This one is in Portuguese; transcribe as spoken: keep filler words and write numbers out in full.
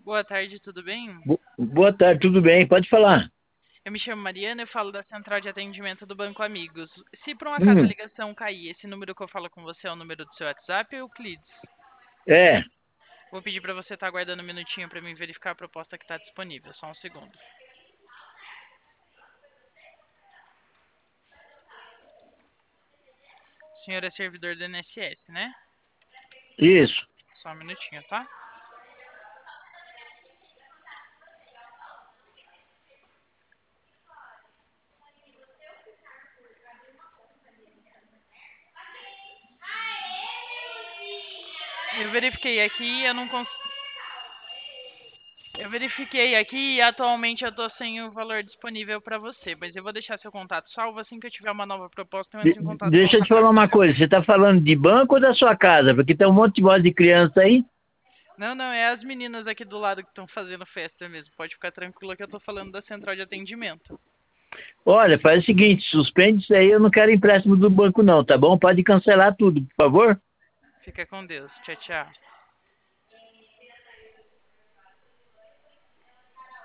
Boa tarde, tudo bem? Bo- Boa tarde, tudo bem? Pode falar. Eu me chamo Mariana, eu falo da central de atendimento do Banco Amigos. Se por um acaso a Hum, ligação cair, esse número que eu falo com você é o número do seu WhatsApp ou Euclides? é, Vou pedir para você estar aguardando um minutinho para mim verificar a proposta que está disponível. Só um segundo. O senhor é servidor do I N S S, né? isso. Só um minutinho, tá? Eu verifiquei aqui e eu não consigo. Eu verifiquei aqui e atualmente eu tô sem o valor disponível para você, mas eu vou deixar seu contato salvo assim que eu tiver uma nova proposta, eu De- entro em contato com deixa eu te você. falar uma coisa. Você está falando de banco ou da sua casa? Porque tem um monte de voz de criança aí. Não, não, é as meninas aqui do lado que estão fazendo festa mesmo. Pode ficar tranquila que eu tô falando da central de atendimento. Olha, faz o seguinte, suspende isso aí, eu não quero empréstimo do banco não, tá bom? Pode cancelar tudo, por favor? Fica com Deus. Tchau, tchau.